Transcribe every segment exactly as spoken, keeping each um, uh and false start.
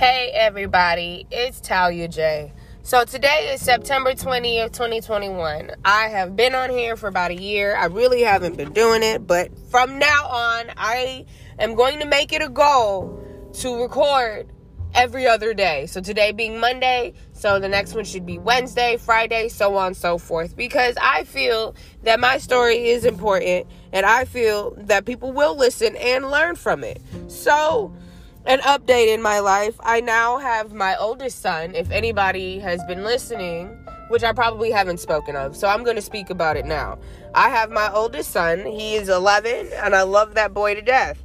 Hey everybody, it's Talia J. So today is September twentieth, twenty twenty-one. I have been on here for about a year. I really haven't been doing it, but from now on, I am going to make it a goal to record every other day. So today being Monday, so the next one should be Wednesday, Friday, so on and so forth. Because I feel that my story is important, and I feel that people will listen and learn from it. So, an update in my life. I now have my oldest son, if anybody has been listening, which I probably haven't spoken of, so I'm going to speak about it now. I have my oldest son. He is eleven, and I love that boy to death.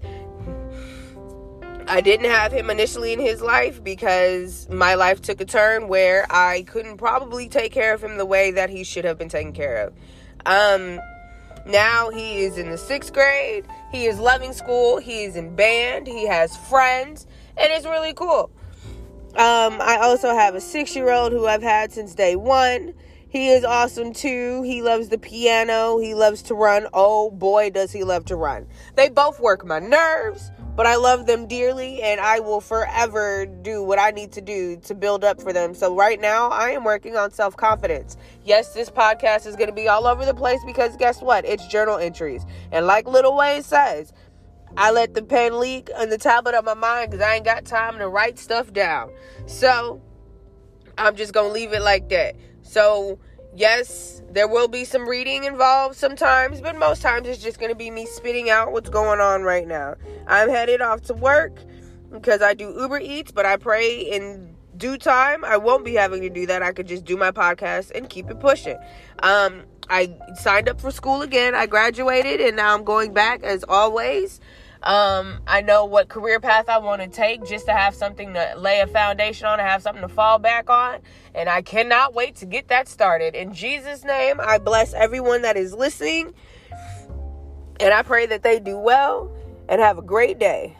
I didn't have him initially in his life because my life took a turn where I couldn't probably take care of him the way that he should have been taken care of. Um... Now he is in the sixth grade. He is loving school. He is in band. He has friends. And it's really cool. Um, I also have a six-year-old who I've had since day one. He is awesome too. He loves the piano. He loves to run. Oh boy, does he love to run. They both work my nerves, but I love them dearly, and I will forever do what I need to do to build up for them. So right now, I am working on self-confidence. Yes, this podcast is going to be all over the place because guess what? It's journal entries. And like Lil Wayne says, I let the pen leak on the tablet of my mind because I ain't got time to write stuff down. So I'm just going to leave it like that. So, yes, there will be some reading involved sometimes, but most times it's just going to be me spitting out what's going on right now. I'm headed off to work because I do Uber Eats, but I pray in due time I won't be having to do that. I could just do my podcast and keep it pushing. Um, I signed up for school again. I graduated, and now I'm going back as always. Um, I know what career path I want to take just to have something to lay a foundation on, to have something to fall back on. And I cannot wait to get that started. In Jesus' name, I bless everyone that is listening. And I pray that they do well and have a great day.